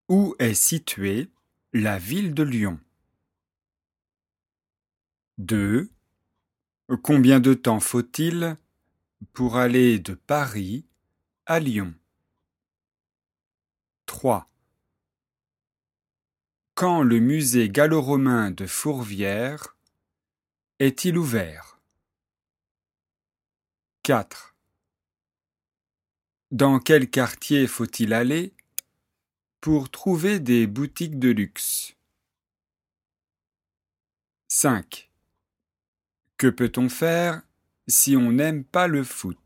Où est située la ville de Lyon? 2. Combien de temps faut-il pour aller de Paris à Lyon? 3. Quand le musée gallo-romain de Fourvière est-il ouvert? 4. Dans quel quartier faut-il aller pour trouver des boutiques de luxe? 5. Que peut-on faire si on n'aime pas le foot?